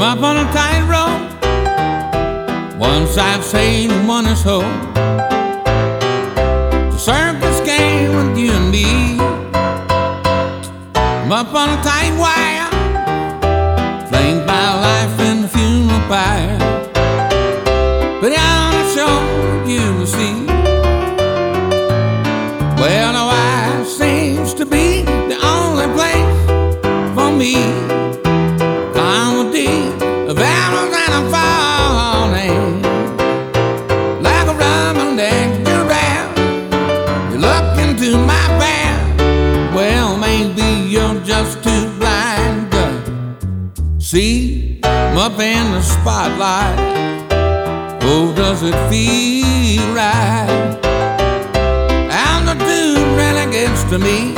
up on a tightrope. One side's saying one is hope. The circus game with you and me. I'm up on a tight wire, flanked by life in the funeral pyre. But on the shore you will see, well, the wire seems to be the only place for me. I'm a deep of animals and I'm falling like a rubber-neck giraffe. You look into my path, well, maybe you're just too blind to see. I'm up in the spotlight. Oh, does it feel right? And the dude really gets to me.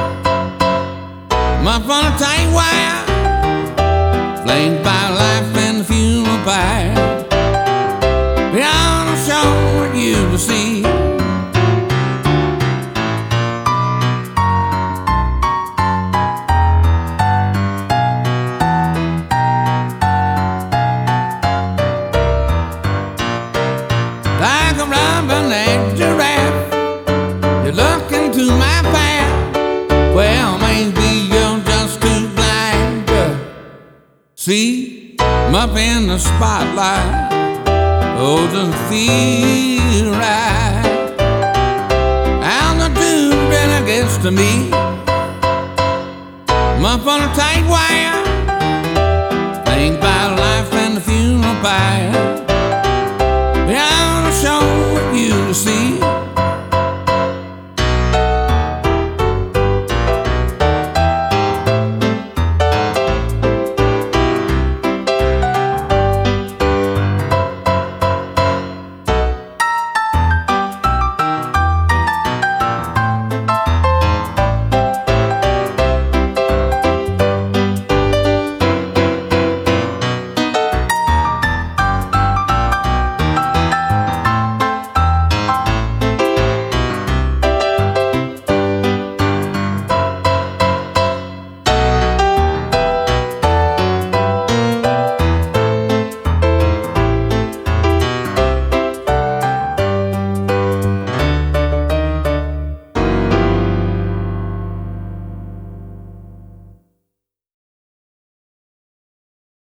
I'm up on a tight wire, flanked by life and the funeral pyre. Beyond the shore you will see, like a rubber-necked giraffe. You look into my path, well, maybe you're just too blind to see. I'm up in the spotlight. Oh, doesn't feel right. And the dude really gets to me. I'm up on a tight wire,